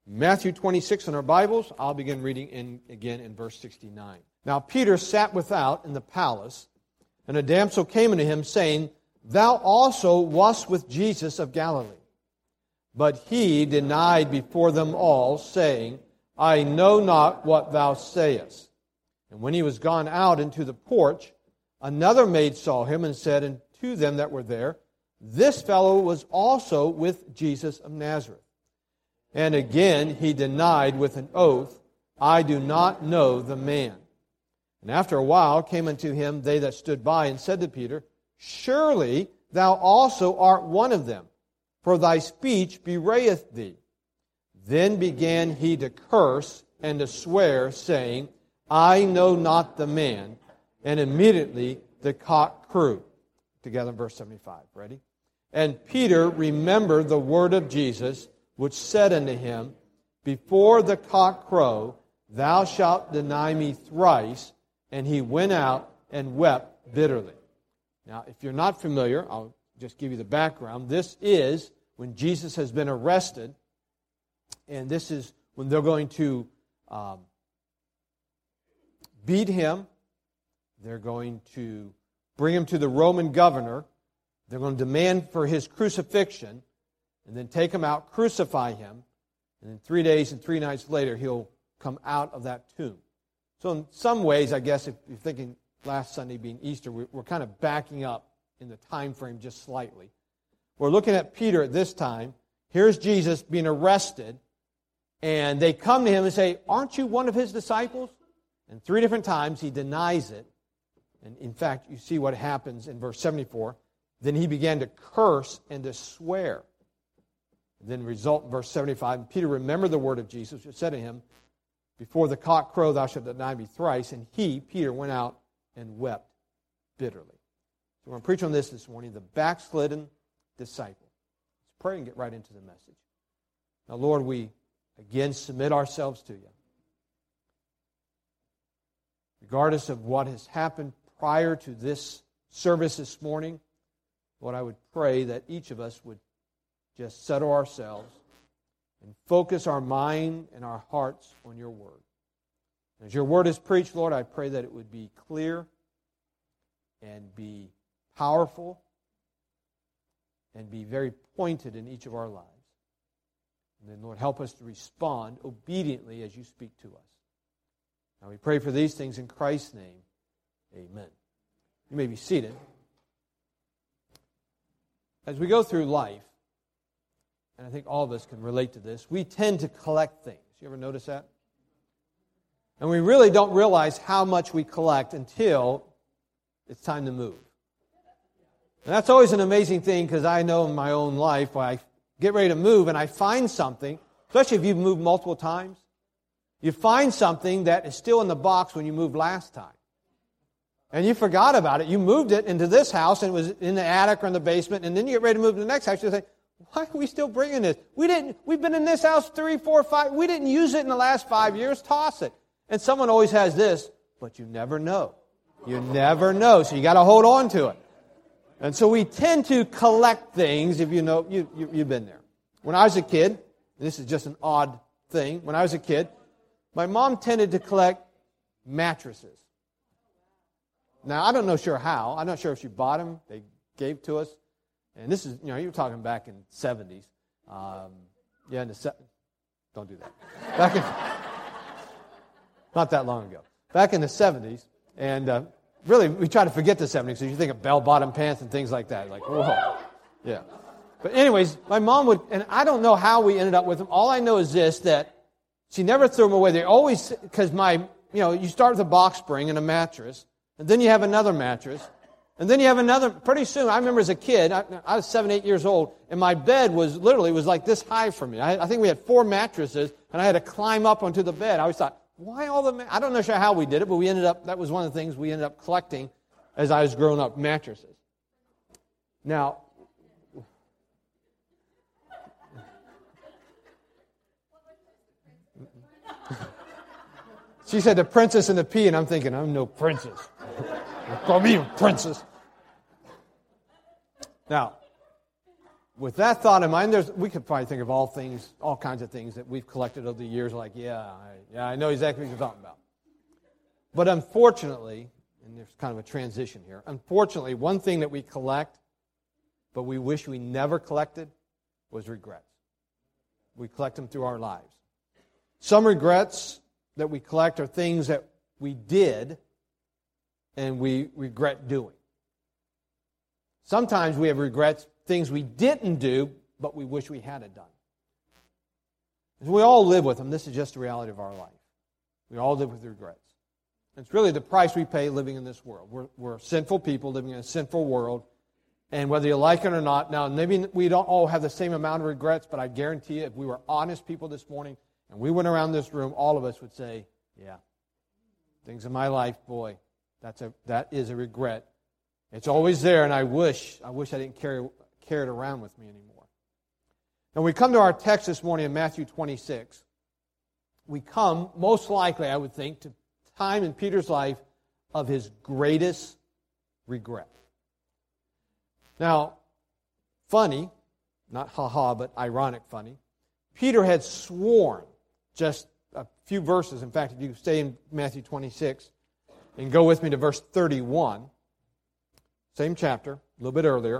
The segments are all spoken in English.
Matthew 26 in our Bibles. I'll begin reading again in verse 69. Now Peter sat without in the palace, and a damsel came unto him, saying, Thou also wast with Jesus of Galilee. But he denied before them all, saying, I know not what thou sayest. And when he was gone out into the porch, another maid saw him, and said unto them that were there, This fellow was also with Jesus of Nazareth. And again he denied with an oath, I do not know the man. And after a while came unto him they that stood by, and said to Peter, Surely thou also art one of them, for thy speech bewrayeth thee. Then began he to curse and to swear, saying, I know not the man. And immediately the cock crew. Together in verse 75. Ready? And Peter remembered the word of Jesus, which said unto him, Before the cock crow, thou shalt deny me thrice. And he went out and wept bitterly. Now, if you're not familiar, I'll just give you the background. This is when Jesus has been arrested, and this is when they're going to beat him. They're going to bring him to the Roman governor. They're going to demand for his crucifixion, and then take him out, crucify him, and then 3 days and 3 nights later, he'll come out of that tomb. So in some ways, I guess, if you're thinking last Sunday being Easter, we're kind of backing up in the time frame just slightly. We're looking at Peter at this time. Here's Jesus being arrested, and they come to him and say, Aren't you one of his disciples? And 3 different times he denies it. And in fact, you see what happens in verse 74. Then he began to curse and to swear. And then result in verse 75, and Peter remembered the word of Jesus, which said to him, Before the cock crow, thou shalt deny me thrice. And he, Peter, went out and wept bitterly. So we're going to preach on this morning, the backslidden disciple. Let's pray and get right into the message. Now, Lord, we again submit ourselves to you. Regardless of what has happened prior to this service this morning, Lord, I would pray that each of us would just settle ourselves and focus our mind and our hearts on your word. As your word is preached, Lord, I pray that it would be clear and be powerful and be very pointed in each of our lives. And then, Lord, help us to respond obediently as you speak to us. Now we pray for these things in Christ's name. Amen. You may be seated. As we go through life, and I think all of us can relate to this, we tend to collect things. You ever notice that? And we really don't realize how much we collect until it's time to move. And that's always an amazing thing, because I know in my own life, when I get ready to move and I find something, especially if you've moved multiple times, you find something that is still in the box when you moved last time. And you forgot about it. You moved it into this house, and it was in the attic or in the basement, and then you get ready to move to the next house. You say, why are we still bringing this? We've been in this house 3, 4, 5. We didn't use it in the last 5 years. Toss it. And someone always has this, but you never know. You never know, so you got to hold on to it. And so we tend to collect things, if you know, you've been there. When I was a kid, this is just an odd thing. When I was a kid, my mom tended to collect mattresses. Now, I don't know sure how. I'm not sure if she bought them. They gave to us. And this is, you're talking back in the 70s. Don't do that. Not that long ago. Back in the 70s. And really, we try to forget the 70s. So you think of bell-bottom pants and things like that. Like, whoa. Yeah. But anyways, my mom would, and I don't know how we ended up with them. All I know is this, that she never threw them away. They always, because you start with a box spring and a mattress, and then you have another mattress, and then you have another. Pretty soon, I remember as a kid, I was 7, 8 years old, and my bed was like this high for me. I think we had 4 mattresses, and I had to climb up onto the bed. I always thought, why all the I don't know sure how we did it, but that was one of the things we ended up collecting as I was growing up, mattresses. Now, she said the Princess and the Pea, and I'm thinking, I'm no princess. Call me a princess. Now, with that thought in mind, we could probably think of all kinds of things that we've collected over the years, like, I know exactly what you're talking about. But unfortunately, and there's kind of a transition here, unfortunately, one thing that we collect, but we wish we never collected, was regrets. We collect them through our lives. Some regrets that we collect are things that we did and we regret doing. Sometimes we have regrets, things we didn't do, but we wish we had it done. We all live with them. This is just the reality of our life. We all live with regrets. It's really the price we pay living in this world. We're sinful people living in a sinful world, and whether you like it or not, now maybe we don't all have the same amount of regrets, but I guarantee you if we were honest people this morning and we went around this room, all of us would say, yeah, things in my life, boy, that is a regret. It's always there, and I wish I didn't carry it around with me anymore. Now we come to our text this morning in Matthew 26. We come, most likely, I would think, to time in Peter's life of his greatest regret. Now, funny, not ha-ha, but ironic funny, Peter had sworn just a few verses. In fact, if you stay in Matthew 26 and go with me to verse 31, same chapter, a little bit earlier.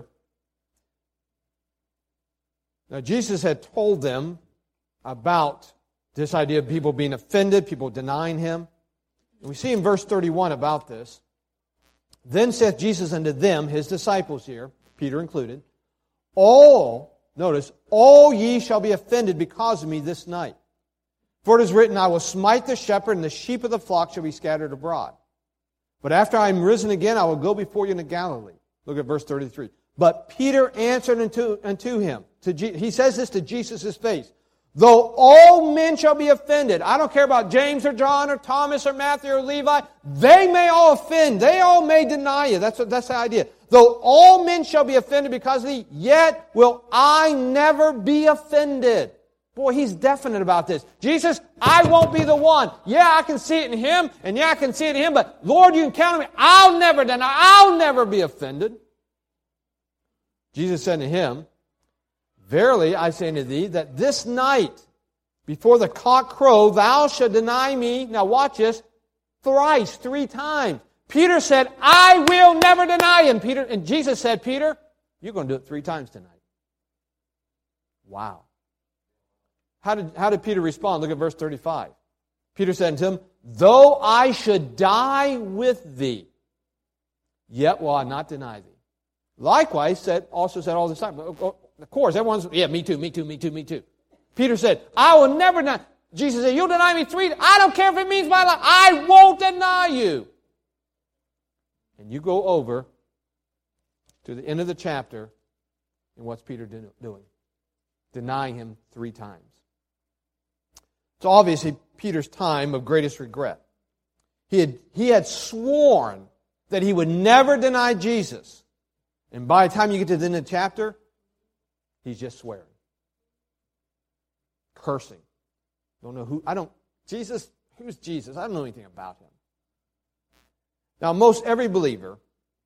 Now, Jesus had told them about this idea of people being offended, people denying Him. And we see in verse 31 about this. Then saith Jesus unto them, His disciples here, Peter included, all ye shall be offended because of me this night. For it is written, I will smite the shepherd, and the sheep of the flock shall be scattered abroad. But after I am risen again, I will go before you into Galilee. Look at verse 33. But Peter answered unto him. He says this to Jesus' face. Though all men shall be offended, I don't care about James or John or Thomas or Matthew or Levi, they may all offend, they all may deny you. That's the idea. Though all men shall be offended because of thee, yet will I never be offended. Boy, he's definite about this. Jesus, I won't be the one. Yeah, I can see it in him, and yeah, I can see it in him, but Lord, you can count on me. I'll never deny, I'll never be offended. Jesus said to him, Verily, I say unto thee, that this night, before the cock crow, thou shalt deny me, now watch this, thrice, 3 times. Peter said, I will never deny him. And Jesus said, Peter, you're going to do it 3 times tonight. Wow. How did Peter respond? Look at verse 35. Peter said unto him, Though I should die with thee, yet will I not deny thee. Likewise, also said all this time, of course, everyone's, yeah, me too. Peter said, I will never deny. Jesus said, you'll deny me 3. I don't care if it means my life. I won't deny you. And you go over to the end of the chapter, and what's Peter doing? Denying him 3 times. So obviously, Peter's time of greatest regret. He had sworn that he would never deny Jesus. And by the time you get to the end of the chapter, he's just swearing. Cursing. Don't know who. Jesus, who's Jesus? I don't know anything about him. Now, most every believer,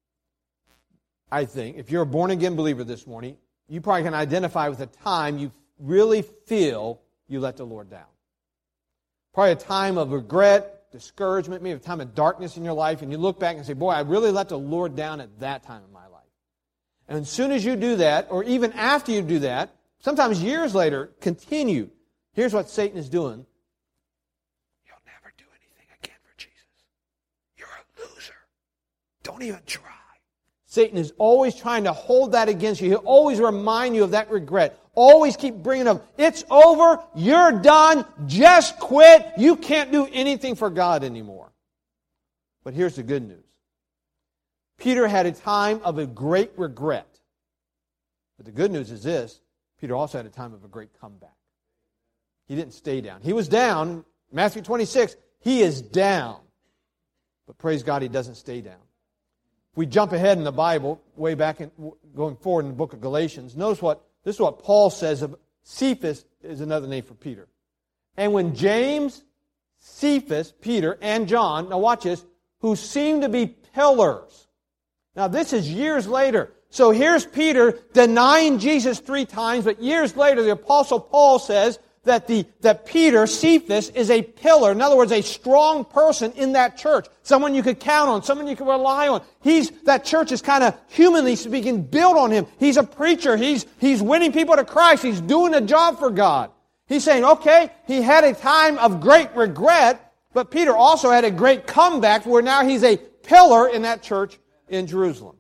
I think, if you're a born-again believer this morning, you probably can identify with a time you really feel you let the Lord down. Probably a time of regret, discouragement, maybe a time of darkness in your life, and you look back and say, boy, I really let the Lord down at that time in my life. And as soon as you do that, or even after you do that, sometimes years later, continue. Here's what Satan is doing. You'll never do anything again for Jesus. You're a loser. Don't even try. Satan is always trying to hold that against you. He'll always remind you of that regret. Always keep bringing up, it's over, you're done, just quit. You can't do anything for God anymore. But here's the good news. Peter had a time of a great regret. But the good news is this, Peter also had a time of a great comeback. He didn't stay down. He was down, Matthew 26, he is down. But praise God, he doesn't stay down. If we jump ahead in the Bible, way back, going forward in the book of Galatians, notice this is what Paul says of Cephas is another name for Peter. And when James, Cephas, Peter, and John, now watch this, who seemed to be pillars. Now this is years later. So here's Peter denying Jesus 3 times, but years later the Apostle Paul says that Peter, Cephas, is a pillar. In other words, a strong person in that church. Someone you could count on, someone you could rely on. That church is kind of, humanly speaking, built on him. He's a preacher. He's winning people to Christ. He's doing a job for God. He's saying, okay, he had a time of great regret, but Peter also had a great comeback where now he's a pillar in that church in Jerusalem.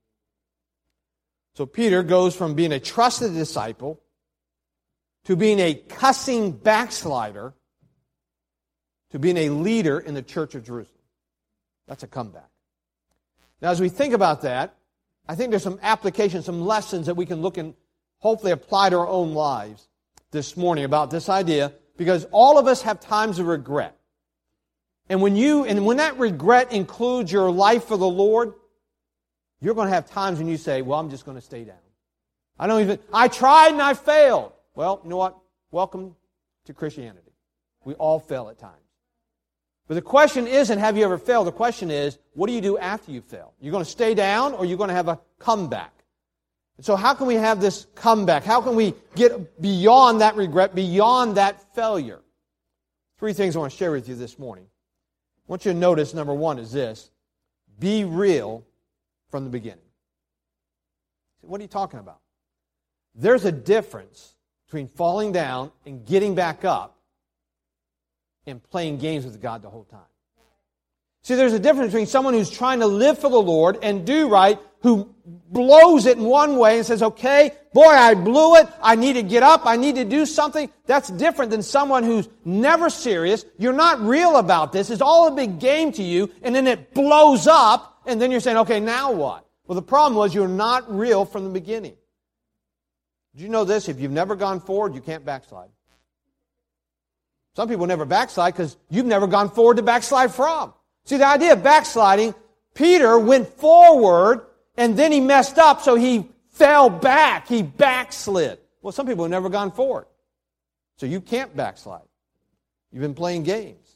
So Peter goes from being a trusted disciple to being a cussing backslider to being a leader in the church of Jerusalem. That's a comeback. Now, as we think about that, I think there's some applications, some lessons that we can look and hopefully apply to our own lives this morning about this idea, because all of us have times of regret. And when that regret includes your life for the Lord, you're going to have times when you say, well, I'm just going to stay down. I tried and I failed. Well, you know what? Welcome to Christianity. We all fail at times. But the question isn't, have you ever failed? The question is, what do you do after you fail? You're going to stay down, or you're going to have a comeback? And so how can we have this comeback? How can we get beyond that regret, beyond that failure? 3 things I want to share with you this morning. I want you to notice, number 1 is this: be real from the beginning. What are you talking about? There's a difference between falling down and getting back up and playing games with God the whole time. See, there's a difference between someone who's trying to live for the Lord and do right, who blows it in one way and says, okay, boy, I blew it, I need to get up, I need to do something. That's different than someone who's never serious, you're not real about this, it's all a big game to you, and then it blows up, and then you're saying, okay, now what? Well, the problem was you're not real from the beginning. Did you know this? If you've never gone forward, you can't backslide. Some people never backslide because you've never gone forward to backslide from. See, the idea of backsliding, Peter went forward and then he messed up, so he fell back. He backslid. Well, some people have never gone forward. So you can't backslide. You've been playing games.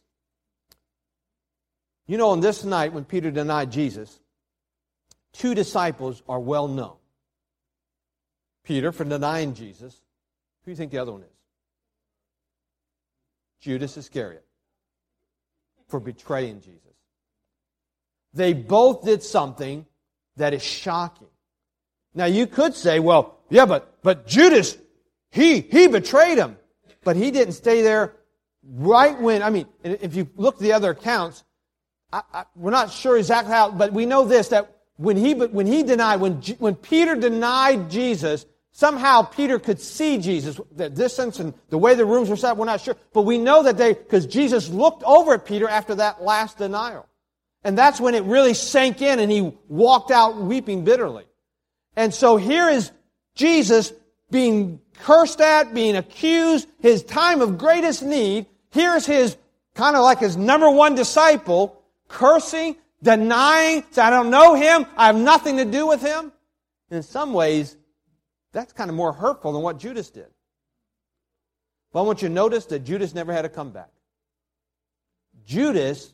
You know, on this night when Peter denied Jesus, 2 disciples are well known. Peter for denying Jesus. Who do you think the other one is? Judas Iscariot for betraying Jesus. They both did something that is shocking. Now you could say, well, yeah, but Judas, he betrayed him. But he didn't stay there right when, if you look at the other accounts, we're not sure exactly how, but we know this, that when Peter denied Jesus, somehow Peter could see Jesus, the distance and the way the rooms were set up, we're not sure. But we know that because Jesus looked over at Peter after that last denial. And that's when it really sank in and he walked out weeping bitterly. And so here is Jesus being cursed at, being accused, his time of greatest need. Here's his, kind of like his number 1 disciple, cursing, denying, saying, I don't know him, I have nothing to do with him. In some ways, that's kind of more hurtful than what Judas did. But I want you to notice that Judas never had a comeback. Judas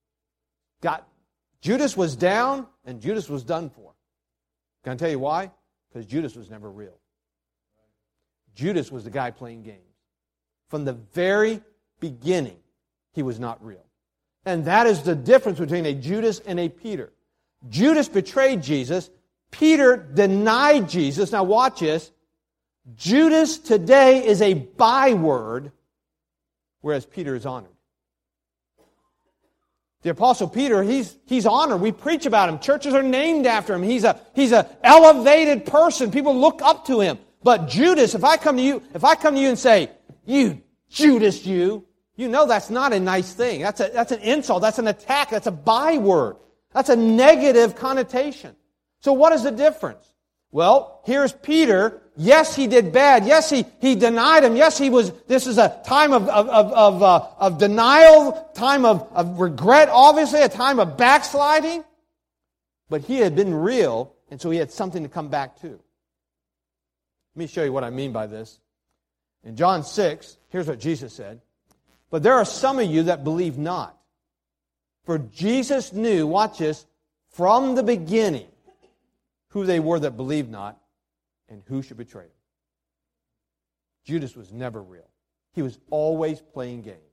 was down and Judas was done for. Can I tell you why? Because Judas was never real. Judas was the guy playing games. From the very beginning, he was not real. And that is the difference between a Judas and a Peter. Judas betrayed Jesus. Peter denied Jesus. Now watch this. Judas today is a byword, whereas Peter is honored. The Apostle Peter, he's honored. We preach about him. Churches are named after him. He's a elevated person. People look up to him. But Judas, if I come to you and say, you Judas, you know that's not a nice thing. That's an insult. That's an attack. That's a byword. That's a negative connotation. So what is the difference? Well, here's Peter. Yes, he did bad. Yes, he denied him. Yes, this is a time of denial, time of regret, obviously, a time of backsliding. But he had been real, and so he had something to come back to. Let me show you what I mean by this. In John 6, here's what Jesus said. But there are some of you that believe not. For Jesus knew, watch this, from the beginning who they were that believed not, and who should betray him. Judas was never real. He was always playing games.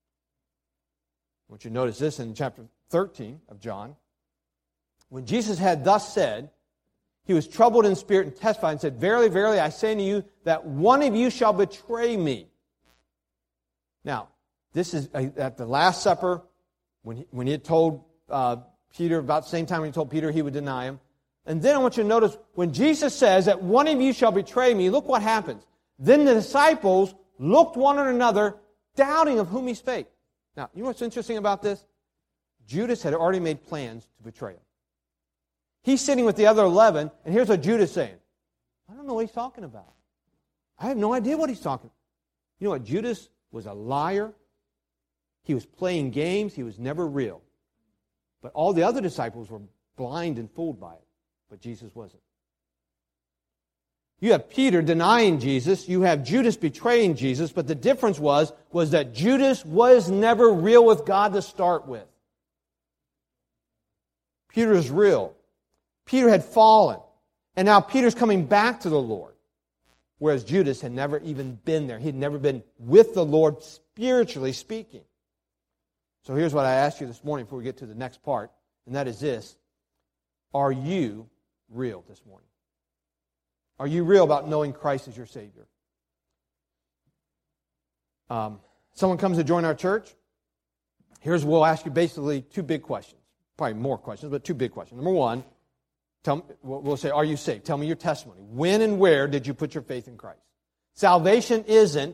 I want you to notice this in chapter 13 of John. When Jesus had thus said, he was troubled in spirit and testified and said, Verily, verily, I say unto you that one of you shall betray me. Now, this is at the Last Supper, when he had told Peter, about the same time when he told Peter he would deny him. And then I want you to notice, when Jesus says that one of you shall betray me, look what happens. Then the disciples looked one at another, doubting of whom he spake. Now, you know what's interesting about this? Judas had already made plans to betray him. He's sitting with the other 11, and here's what Judas is saying. I don't know what he's talking about. I have no idea what he's talking about. You know what? Judas was a liar. He was playing games. He was never real. But all the other disciples were blind and fooled by it. But Jesus wasn't. You have Peter denying Jesus. You have Judas betraying Jesus. But the difference was that Judas was never real with God to start with. Peter is real. Peter had fallen. And now Peter's coming back to the Lord. Whereas Judas had never even been there. He'd never been with the Lord spiritually speaking. So here's what I asked you this morning before we get to the next part. And that is this. Are you real this morning? Are you real about knowing Christ as your Savior? Someone comes to join our church. We'll ask you basically two big questions. Probably more questions, but two big questions. Number one, we'll say, are you saved? Tell me your testimony. When and where did you put your faith in Christ? Salvation isn't,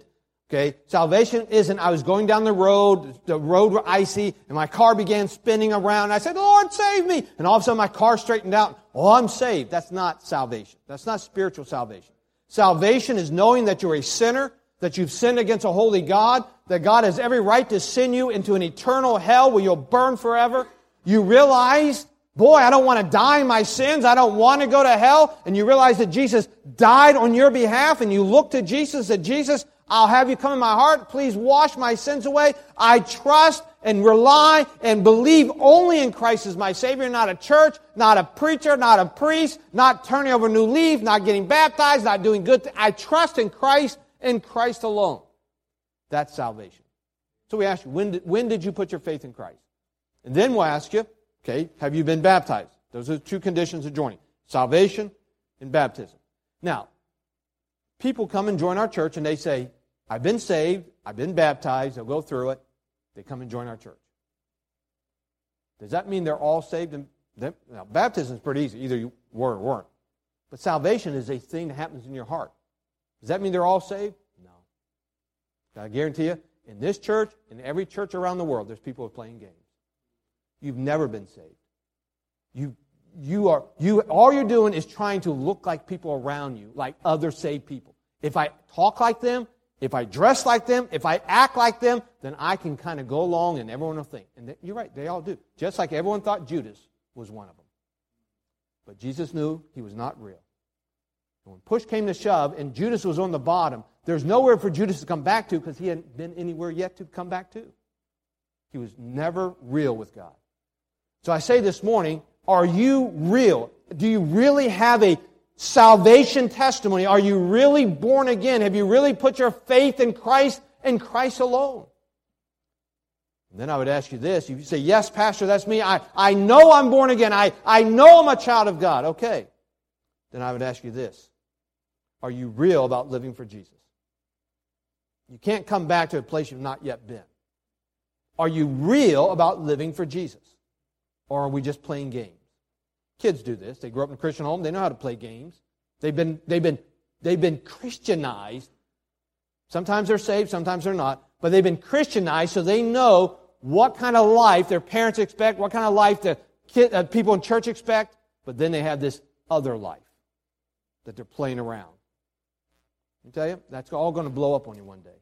I was going down the road were icy, and my car began spinning around. I said, Lord, save me. And all of a sudden my car straightened out. Oh, I'm saved. That's not salvation. That's not spiritual salvation. Salvation is knowing that you're a sinner, that you've sinned against a holy God, that God has every right to send you into an eternal hell where you'll burn forever. You realize, boy, I don't want to die in my sins. I don't want to go to hell. And you realize that Jesus died on your behalf, and you look to Jesus and said, Jesus, I'll have you come in my heart. Please wash my sins away. I trust and rely and believe only in Christ as my Savior, not a church, not a preacher, not a priest, not turning over a new leaf, not getting baptized, not doing good things. I trust in Christ and Christ alone. That's salvation. So we ask you, when did you put your faith in Christ? And then we'll ask you, have you been baptized? Those are the two conditions of joining. Salvation and baptism. Now, people come and join our church and they say, I've been saved, I've been baptized, they'll go through it. They come and join our church. Does that mean they're all saved? Now, baptism is pretty easy. Either you were or weren't. But salvation is a thing that happens in your heart. Does that mean they're all saved? No. I guarantee you, in this church, in every church around the world, there's people who are playing games. You've never been saved. All you're doing is trying to look like people around you, like other saved people. If I talk like them, if I dress like them, if I act like them, then I can kind of go along and everyone will think. And you're right, they all do. Just like everyone thought Judas was one of them. But Jesus knew he was not real. And when push came to shove and Judas was on the bottom, there's nowhere for Judas to come back to because he hadn't been anywhere yet to come back to. He was never real with God. So I say this morning, are you real? Do you really have a salvation testimony? Are you really born again? Have you really put your faith in Christ and Christ alone? And then I would ask you this. If you say, yes, Pastor, that's me. I know I'm born again. I know I'm a child of God. Okay. Then I would ask you this. Are you real about living for Jesus? You can't come back to a place you've not yet been. Are you real about living for Jesus? Or are we just playing games? Kids do this. They grow up in a Christian home. They know how to play games. They've been Christianized. Sometimes they're saved, sometimes they're not. But they've been Christianized so they know what kind of life their parents expect, what kind of life the people in church expect. But then they have this other life that they're playing around. I tell you, that's all going to blow up on you one day.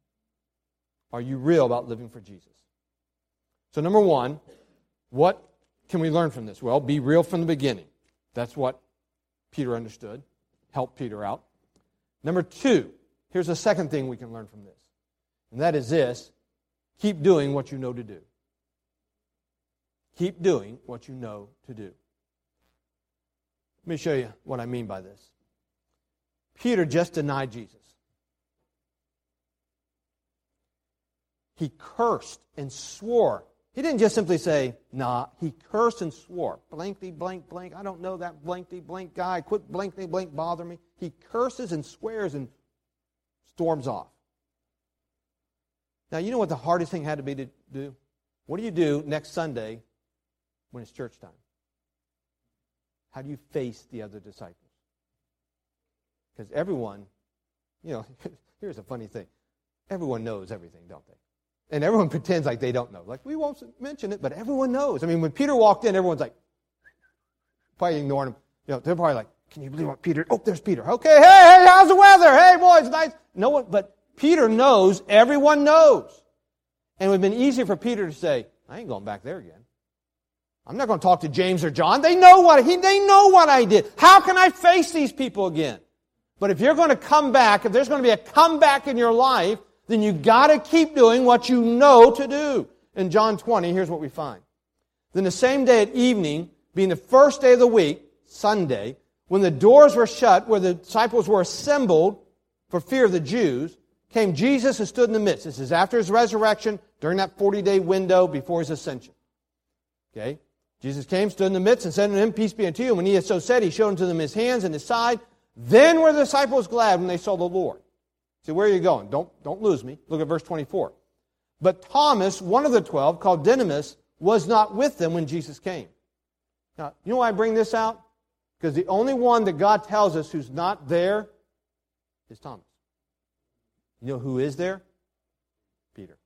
Are you real about living for Jesus? So number one, what can we learn from this? Well, be real from the beginning. That's what Peter understood. Help Peter out. Number two, here's the second thing we can learn from this. And that is this. Keep doing what you know to do. Keep doing what you know to do. Let me show you what I mean by this. Peter just denied Jesus. He cursed and swore. He didn't just simply say, nah. He cursed and swore. Blankety, blank, blank. I don't know that blankety, blank guy. Quit blankety, blank bother me. He curses and swears and storms off. Now, you know what the hardest thing had to be to do? What do you do next Sunday when it's church time? How do you face the other disciples? Because everyone, here's a funny thing. Everyone knows everything, don't they? And everyone pretends like they don't know. Like, we won't mention it, but everyone knows. I mean, when Peter walked in, everyone's like, probably ignoring him. They're probably like, can you believe what Peter? Oh, there's Peter. Okay, hey, how's the weather? Hey, boys, nice. No one, but Peter knows, everyone knows. And it would have been easier for Peter to say, I ain't going back there again. I'm not going to talk to James or John. They know what I did. How can I face these people again? But if you're going to come back, if there's going to be a comeback in your life, then you got to keep doing what you know to do. In John 20, here's what we find. Then the same day at evening, being the first day of the week, Sunday, when the doors were shut, where the disciples were assembled for fear of the Jews, came Jesus and stood in the midst. This is after His resurrection, during that 40-day window before His ascension. Okay? Jesus came, stood in the midst, and said unto him, Peace be unto you. And when He had so said, He showed unto them His hands and His side. Then were the disciples glad when they saw the Lord. See, where are you going? Don't lose me. Look at verse 24. But Thomas, one of the 12, called Didymus, was not with them when Jesus came. Now, you know why I bring this out? Because the only one that God tells us who's not there is Thomas. You know who is there? Peter.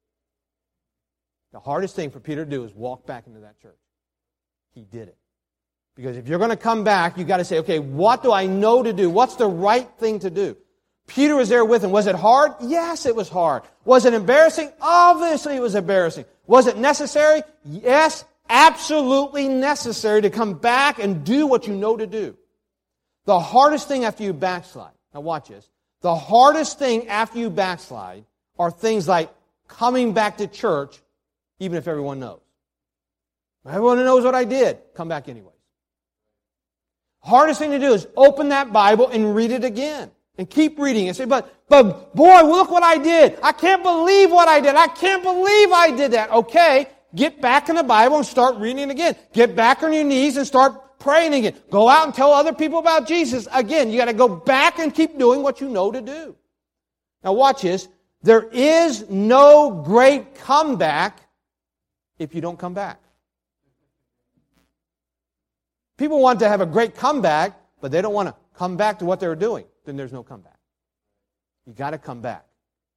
The hardest thing for Peter to do is walk back into that church. He did it. Because if you're going to come back, you've got to say, okay, what do I know to do? What's the right thing to do? Peter was there with him. Was it hard? Yes, it was hard. Was it embarrassing? Obviously it was embarrassing. Was it necessary? Yes, absolutely necessary to come back and do what you know to do. The hardest thing after you backslide, now watch this, the hardest thing after you backslide are things like coming back to church, even if everyone knows. Everyone knows what I did. Come back anyways. Hardest thing to do is open that Bible and read it again. And keep reading and say, but boy, look what I did. I can't believe what I did. I can't believe I did that. Okay, get back in the Bible and start reading it again. Get back on your knees and start praying again. Go out and tell other people about Jesus. Again, you got to go back and keep doing what you know to do. Now watch this. There is no great comeback if you don't come back. People want to have a great comeback, but they don't want to come back to what they were doing. Then there's no comeback. You got to come back.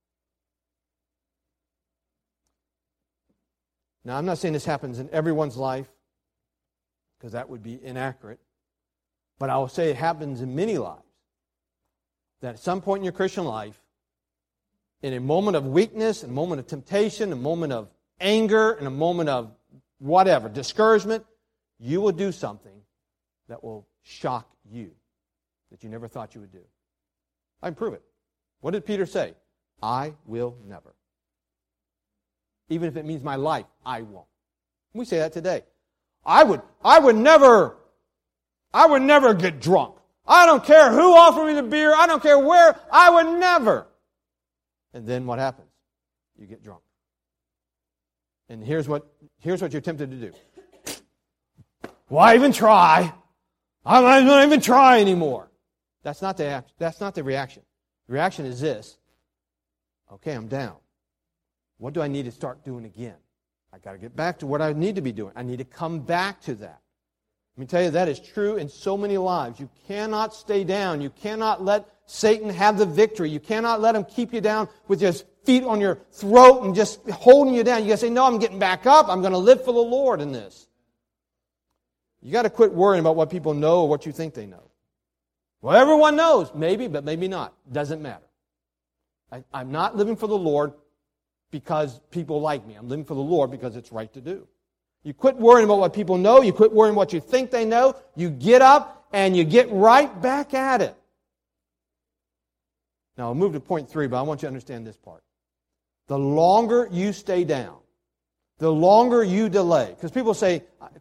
Now, I'm not saying this happens in everyone's life, because that would be inaccurate. But I will say it happens in many lives. That at some point in your Christian life, in a moment of weakness, in a moment of temptation, a moment of anger, in a moment of whatever, discouragement, you will do something that will shock you, that you never thought you would do. I can prove it. What did Peter say? I will never. Even if it means my life, I won't. We say that today. I would never get drunk. I don't care who offered me the beer. I don't care where. I would never. And then what happens? You get drunk. And here's what you're tempted to do. Why even try? I'm not going to even try anymore. That's not the reaction. The reaction is this. Okay, I'm down. What do I need to start doing again? I got to get back to what I need to be doing. I need to come back to that. Let me tell you, that is true in so many lives. You cannot stay down. You cannot let Satan have the victory. You cannot let him keep you down with his feet on your throat and just holding you down. You got to say, no, I'm getting back up. I'm going to live for the Lord in this. You got to quit worrying about what people know or what you think they know. Well, everyone knows. Maybe, but maybe not. Doesn't matter. I'm not living for the Lord because people like me. I'm living for the Lord because it's right to do. You quit worrying about what people know. You quit worrying what you think they know. You get up and you get right back at it. Now, I'll move to point 3, but I want you to understand this part. The longer you stay down, the longer you delay. Because people say, okay,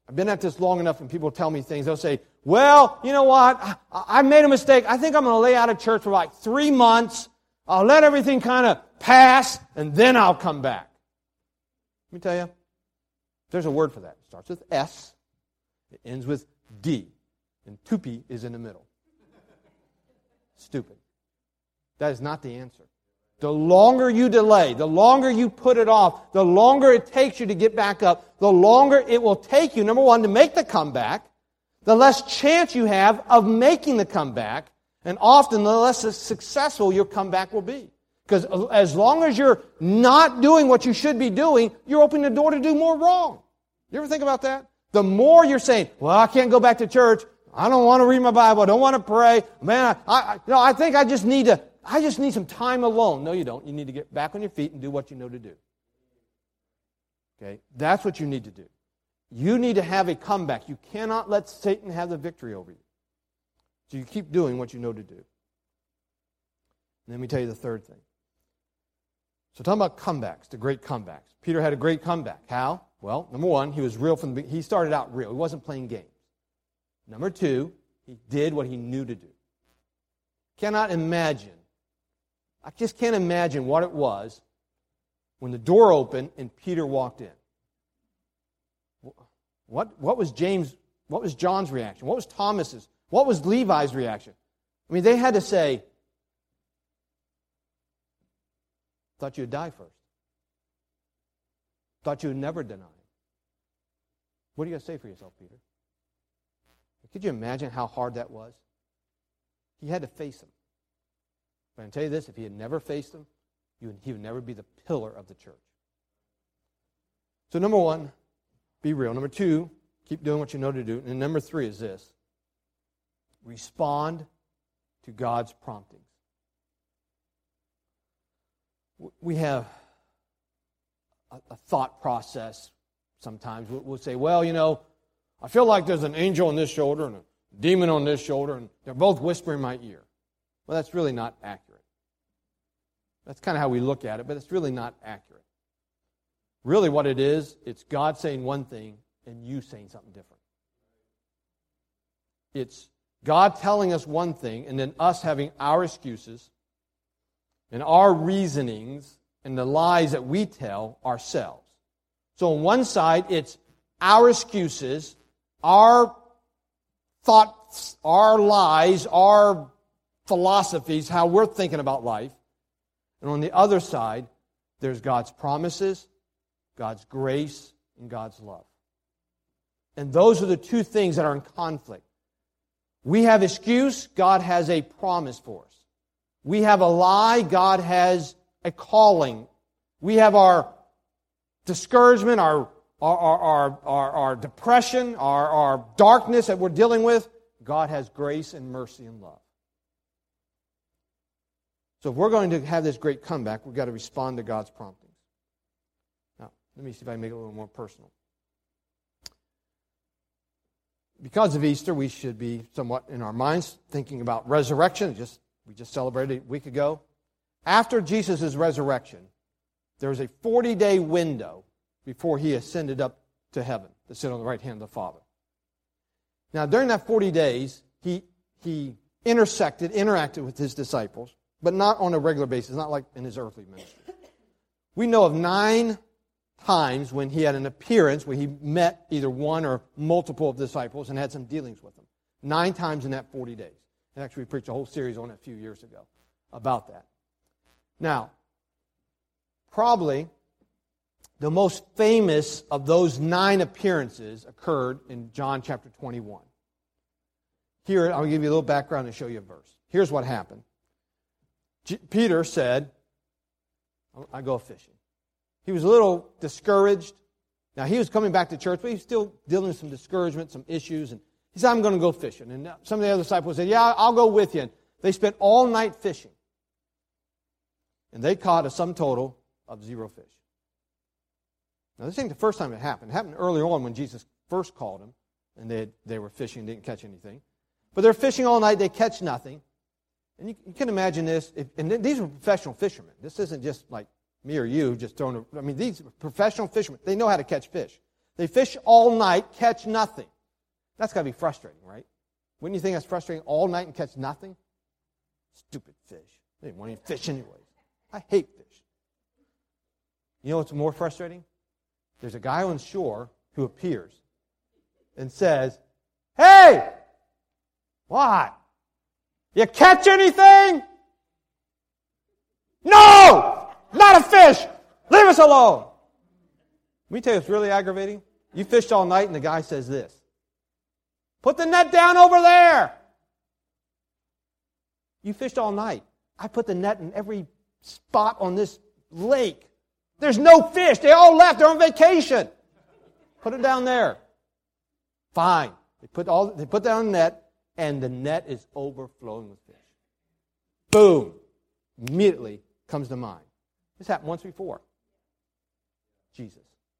I've been at this long enough and people tell me things. They'll say, well, you know what? I made a mistake. I think I'm going to lay out of church for like 3 months. I'll let everything kind of pass, and then I'll come back. Let me tell you, there's a word for that. It starts with S. It ends with D. And tupi is in the middle. Stupid. That is not the answer. The longer you delay, the longer you put it off, the longer it takes you to get back up, the longer it will take you, number one, to make the comeback, the less chance you have of making the comeback, and often the less successful your comeback will be. Because as long as you're not doing what you should be doing, you're opening the door to do more wrong. You ever think about that? The more you're saying, well, I can't go back to church, I don't want to read my Bible, I don't want to pray, man, I think I just need some time alone. No, you don't. You need to get back on your feet and do what you know to do. Okay? That's what you need to do. You need to have a comeback. You cannot let Satan have the victory over you. So you keep doing what you know to do. And let me tell you the third thing. So talking about comebacks, the great comebacks. Peter had a great comeback. How? Well, number one, he was real from the beginning. He started out real. He wasn't playing games. Number two, he did what he knew to do. Cannot imagine. I just can't imagine what it was when the door opened and Peter walked in. What was John's reaction? What was Thomas's? What was Levi's reaction? I mean, they had to say, thought you'd die first. Thought you would never deny it. What are you going to say for yourself, Peter? Could you imagine how hard that was? He had to face them. But I can tell you this, if he had never faced them, he would never be the pillar of the church. So number one, be real. Number two, keep doing what you know to do. And number three is this. Respond to God's promptings. We have a thought process sometimes. We'll say, well, you know, I feel like there's an angel on this shoulder and a demon on this shoulder, and they're both whispering in my ear. Well, that's really not accurate. That's kind of how we look at it, but it's really not accurate. Really what it is, it's God saying one thing and you saying something different. It's God telling us one thing and then us having our excuses and our reasonings and the lies that we tell ourselves. So on one side, it's our excuses, our thoughts, our lies, our philosophies, how we're thinking about life. And on the other side, there's God's promises, God's grace, and God's love. And those are the two things that are in conflict. We have excuse, God has a promise for us. We have a lie, God has a calling. We have our discouragement, our depression, our darkness that we're dealing with. God has grace and mercy and love. So if we're going to have this great comeback, we've got to respond to God's promptings. Now, let me see if I can make it a little more personal. Because of Easter, we should be somewhat in our minds thinking about resurrection. We just celebrated a week ago. After Jesus' resurrection, there was a 40-day window before he ascended up to heaven to sit on the right hand of the Father. Now, during that 40 days, he interacted with his disciples, but not on a regular basis, not like in his earthly ministry. We know of 9 times when he had an appearance where he met either one or multiple of the disciples and had some dealings with them. 9 times in that 40 days. And actually, we preached a whole series on it a few years ago about that. Now, probably the most famous of those 9 appearances occurred in John chapter 21. Here, I'll give you a little background and show you a verse. Here's what happened. Peter said, I go fishing. He was a little discouraged. Now, he was coming back to church, but he was still dealing with some discouragement, some issues. And he said, I'm going to go fishing. And some of the other disciples said, yeah, I'll go with you. And they spent all night fishing. And they caught a sum total of 0 fish. Now, this ain't the first time it happened. It happened earlier on when Jesus first called them, and they were fishing, didn't catch anything. But they're fishing all night, they catch nothing. And you can imagine this, and these were professional fishermen. This isn't just like me or you just throwing, these are professional fishermen. They know how to catch fish. They fish all night, catch nothing. That's got to be frustrating, right? Wouldn't you think that's frustrating all night and catch nothing? Stupid fish. They didn't want any fish anyways. I hate fish. You know what's more frustrating? There's a guy on shore who appears and says, "Hey! What? You catch anything?" "No! Not a fish! Leave us alone!" Let me tell you what's really aggravating. You fished all night and the guy says this. "Put the net down over there." You fished all night. I put the net in every spot on this lake. There's no fish. They all left. They're on vacation. Put it down there. Fine. They put down the net, and the net is overflowing with fish. Boom. Immediately comes to mind. This happened once before. Jesus.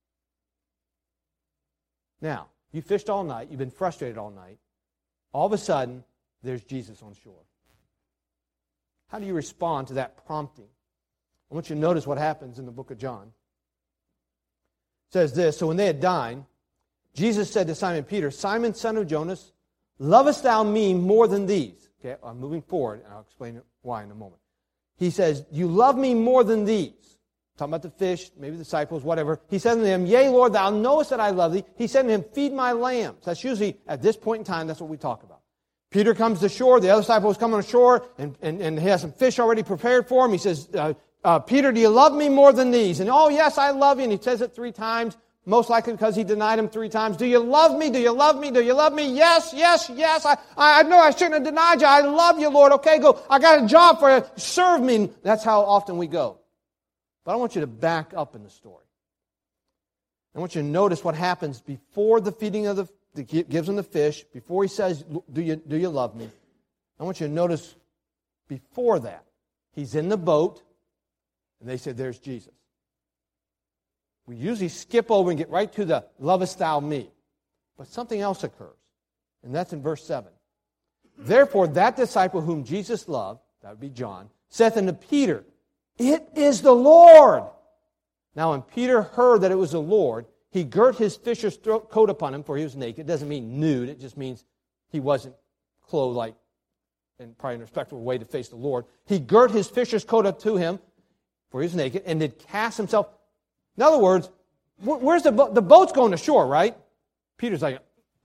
Now, you fished all night. You've been frustrated all night. All of a sudden, there's Jesus on shore. How do you respond to that prompting? I want you to notice what happens in the book of John. It says this, "So when they had dined, Jesus said to Simon Peter, 'Simon, son of Jonas, lovest thou me more than these?'" Okay, I'm moving forward, and I'll explain why in a moment. He says, "You love me more than these." Talking about the fish, maybe the disciples, whatever. He said to them, "Yea, Lord, thou knowest that I love thee." He said to him, "Feed my lambs." That's usually, at this point in time, that's what we talk about. Peter comes to shore. The other disciples come on shore, and he has some fish already prepared for him. He says, "Peter, do you love me more than these?" And, "Oh, yes, I love you." And he says it 3 times, most likely because he denied him 3 times. "Do you love me? Do you love me? Do you love me?" "Yes, yes, yes. I know I shouldn't have denied you. I love you, Lord. Okay, go. I got a job for you. Serve me." That's how often we go. But I want you to back up in the story. I want you to notice what happens before the feeding of gives him the fish, before he says, do you love me? I want you to notice before that, he's in the boat, and they said, "There's Jesus." We usually skip over and get right to the "lovest thou me." But something else occurs, and that's in verse 7. "Therefore that disciple whom Jesus loved," that would be John, "saith unto Peter, 'It is the Lord.' Now when Peter heard that it was the Lord, he girt his fisher's coat upon him," for he was naked. It doesn't mean nude. It just means he wasn't clothed like, in probably a respectable way to face the Lord. "He girt his fisher's coat up to him," for he was naked, "and did cast himself." In other words, where's the boat? The boat's going to shore, right? Peter's like,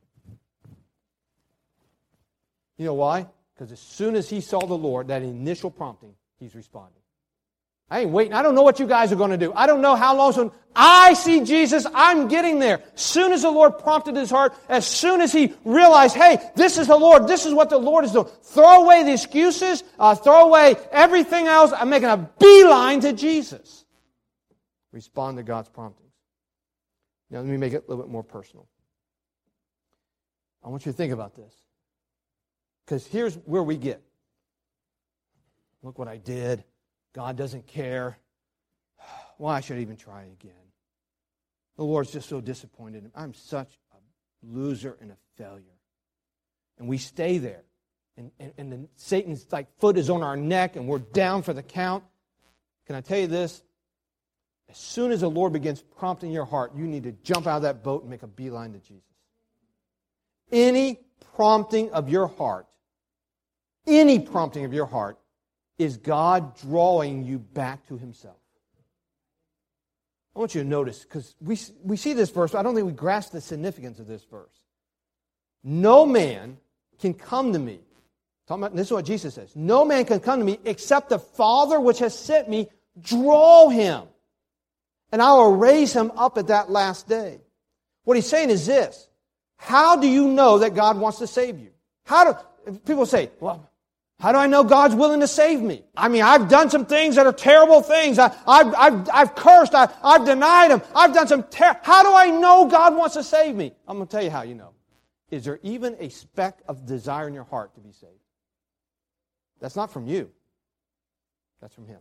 you know why? Because as soon as he saw the Lord, that initial prompting, he's responding. "I ain't waiting. I don't know what you guys are going to do. I don't know how long. So I see Jesus. I'm getting there." As soon as the Lord prompted his heart, as soon as he realized, hey, this is the Lord. This is what the Lord is doing. Throw away the excuses. Throw away everything else. I'm making a beeline to Jesus. Respond to God's promptings. Now let me make it a little bit more personal. I want you to think about this. Because here's where we get. Look what I did. God doesn't care. Why should I even try again? The Lord's just so disappointed. I'm such a loser and a failure. And we stay there. And then Satan's foot is on our neck and we're down for the count. Can I tell you this? As soon as the Lord begins prompting your heart, you need to jump out of that boat and make a beeline to Jesus. Any prompting of your heart is God drawing you back to himself. I want you to notice, because we see this verse, but I don't think we grasp the significance of this verse. "No man can come to me." This is what Jesus says. "No man can come to me except the Father which has sent me draw him. And I will raise him up at that last day." What he's saying is this. How do you know that God wants to save you? People say, "Well, how do I know God's willing to save me? I mean, I've done some things that are terrible things. I've cursed. I've denied him. I've done some how do I know God wants to save me?" I'm going to tell you how you know. Is there even a speck of desire in your heart to be saved? That's not from you. That's from him.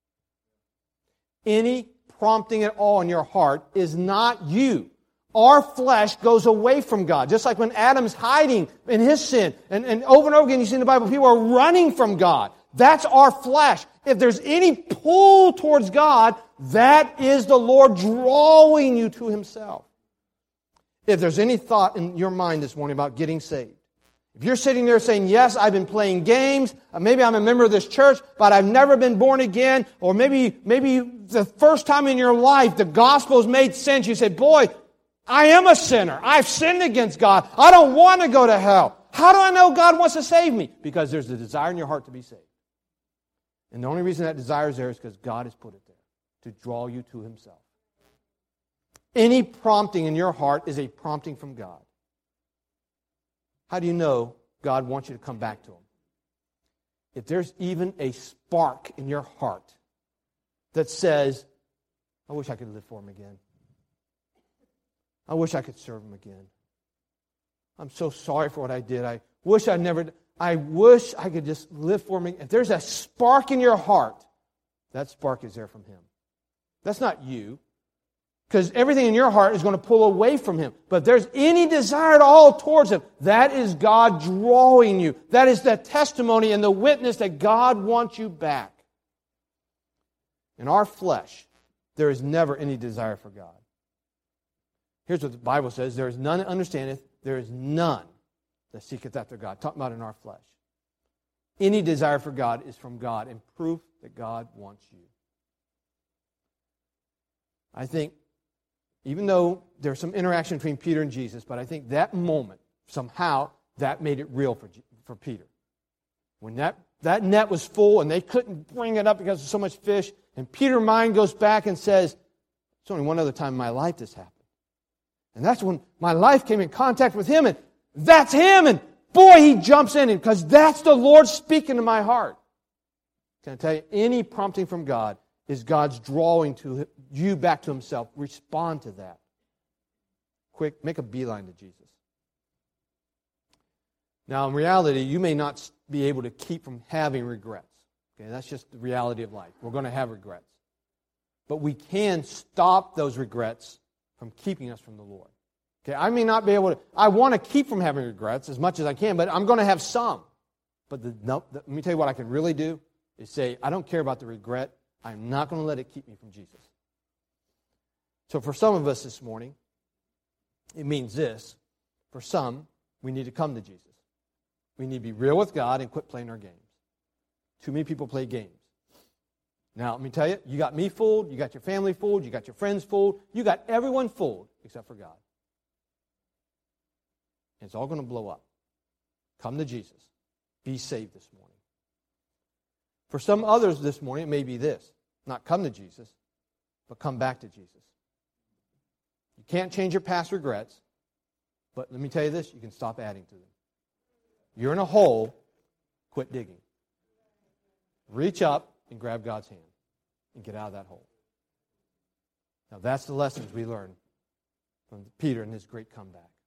Any prompting at all in your heart is not you. Our flesh goes away from God. Just like when Adam's hiding in his sin. And over and over again you see in the Bible, people are running from God. That's our flesh. If there's any pull towards God, that is the Lord drawing you to himself. If there's any thought in your mind this morning about getting saved, if you're sitting there saying, yes, I've been playing games, maybe I'm a member of this church, but I've never been born again, or maybe the first time in your life the gospel's made sense, you say, boy, I am a sinner. I've sinned against God. I don't want to go to hell. How do I know God wants to save me? Because there's a desire in your heart to be saved. And the only reason that desire is there is because God has put it there to draw you to Himself. Any prompting in your heart is a prompting from God. How do you know God wants you to come back to Him? If there's even a spark in your heart that says, I wish I could live for Him again. I wish I could serve Him again. I'm so sorry for what I did. I wish I could just live for Him. If there's a spark in your heart, that spark is there from Him. That's not you. Because everything in your heart is going to pull away from Him. But if there's any desire at all towards Him, that is God drawing you. That is the testimony and the witness that God wants you back. In our flesh, there is never any desire for God. Here's what the Bible says, there is none that understandeth, there is none that seeketh after God. Talking about in our flesh. Any desire for God is from God and proof that God wants you. I think, even though there's some interaction between Peter and Jesus, but I think that moment, somehow, that made it real for Peter. When that net was full and they couldn't bring it up because of so much fish, and Peter's mind goes back and says, it's only one other time in my life this happened. And that's when my life came in contact with Him, and that's Him, and boy, he jumps in, because that's the Lord speaking to my heart. Can I tell you, any prompting from God is God's drawing to you back to Himself. Respond to that. Quick, make a beeline to Jesus. Now, in reality, you may not be able to keep from having regrets. Okay, that's just the reality of life. We're going to have regrets. But we can stop those regrets from keeping us from the Lord. Okay, I may not be able to, I want to keep from having regrets as much as I can, but I'm going to have some. But let me tell you what I can really do is say, I don't care about the regret. I'm not going to let it keep me from Jesus. So for some of us this morning, it means this. For some, we need to come to Jesus. We need to be real with God and quit playing our games. Too many people play games. Now, let me tell you, you got me fooled, you got your family fooled, you got your friends fooled, you got everyone fooled except for God. And it's all going to blow up. Come to Jesus. Be saved this morning. For some others this morning, it may be this. Not come to Jesus, but come back to Jesus. You can't change your past regrets, but let me tell you this, you can stop adding to them. You're in a hole, quit digging. Reach up and grab God's hand and get out of that hole. Now that's the lessons we learn from Peter and his great comeback.